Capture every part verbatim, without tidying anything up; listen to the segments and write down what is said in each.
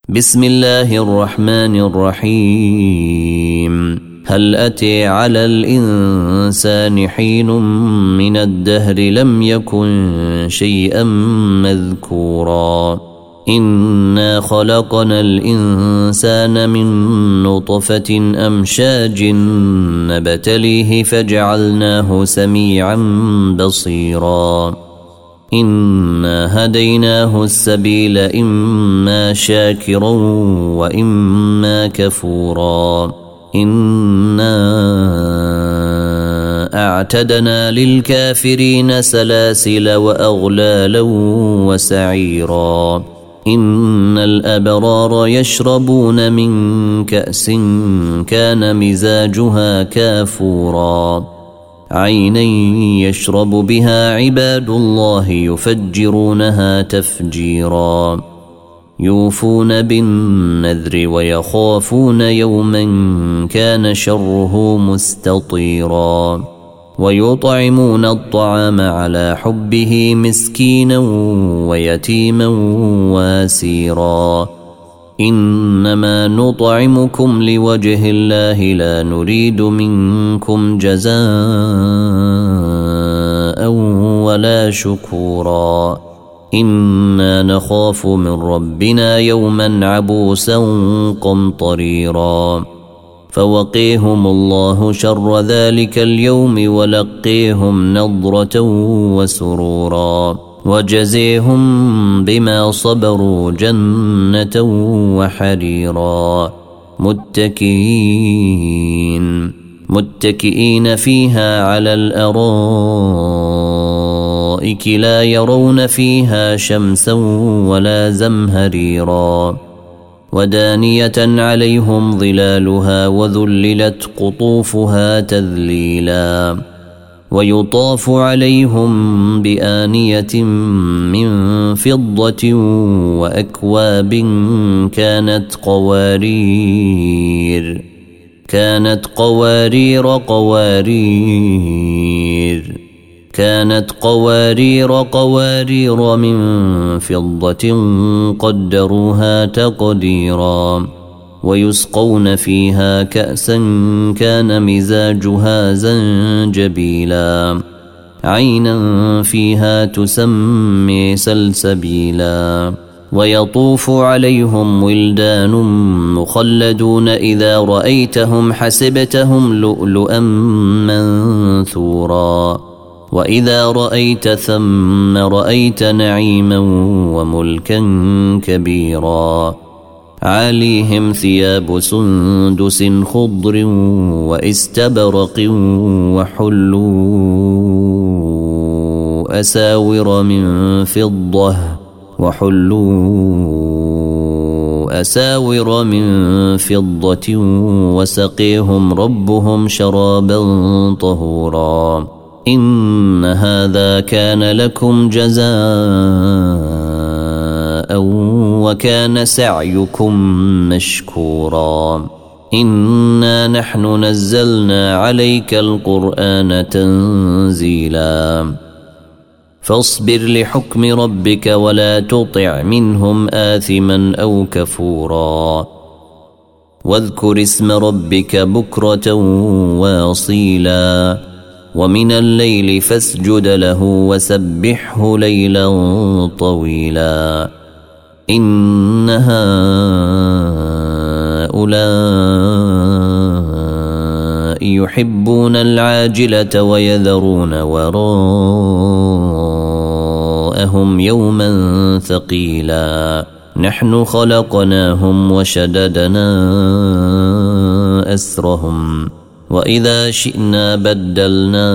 بسم الله الرحمن الرحيم. هل أتى على الإنسان حين من الدهر لم يكن شيئا مذكورا إنا خلقنا الإنسان من نطفة أمشاج نبتليه فجعلناه سميعا بصيرا إنا هديناه السبيل إما شاكرا وإما كفورا إنا أعتدنا للكافرين سلاسل وأغلالا وسعيرا إن الأبرار يشربون من كأس كان مزاجها كافورا عينا يشرب بها عباد الله يفجرونها تفجيرا يوفون بالنذر ويخافون يوما كان شره مستطيرا ويطعمون الطعام على حبه مسكينا ويتيما واسيرا إنما نطعمكم لوجه الله لا نريد منكم جزاء ولا شكورا إنا نخاف من ربنا يوما عبوسا قمطريرا فوقيهم الله شر ذلك اليوم ولقيهم نضرة وسرورا وجزيهم بما صبروا جنة وحريرا متكئين متكئين فيها على الأرائك لا يرون فيها شمسا ولا زمهريرا ودانية عليهم ظلالها وذللت قطوفها تذليلا ويطاف عليهم بآنية من فضة وأكواب كانت قوارير كانت قوارير قوارير كانت قوارير قوارير من فضة قدروها تقديرا ويسقون فيها كأسا كان مزاجها زنجبيلا عينا فيها تسمي سلسبيلا ويطوف عليهم ولدان مخلدون إذا رأيتهم حسبتهم لؤلؤا منثورا وإذا رأيت ثم رأيت نعيما وملكا كبيرا عليهم ثياب سندس خضر واستبرق وحلوا أساور من فضة وحلوا أساور من فضة وسقيهم ربهم شرابا طهورا إن هذا كان لكم جزاء وكان سعيكم مشكورا إنا نحن نزلنا عليك القرآن تنزيلا فاصبر لحكم ربك ولا تطع منهم آثما أو كفورا واذكر اسم ربك بكرة واصيلا ومن الليل فاسجد له وسبحه ليلا طويلا إن هؤلاء يحبون العاجلة ويذرون وراءهم يوما ثقيلا نحن خلقناهم وشددنا أسرهم وإذا شئنا بدلنا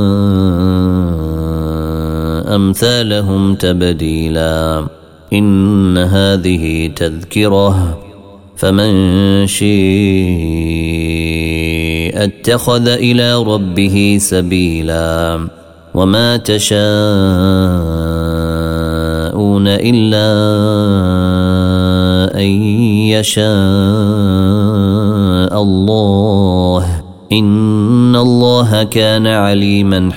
أمثالهم تبديلا إن هذه تذكرة فمن شاء اتخذ إلى ربه سبيلا وما تشاءون إلا أن يشاء الله إن الله كان عليما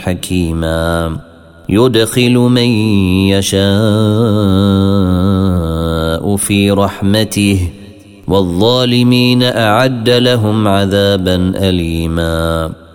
حكيما يدخل من يشاء يشاء في رحمته والظالمين أعد لهم عذابا أليما.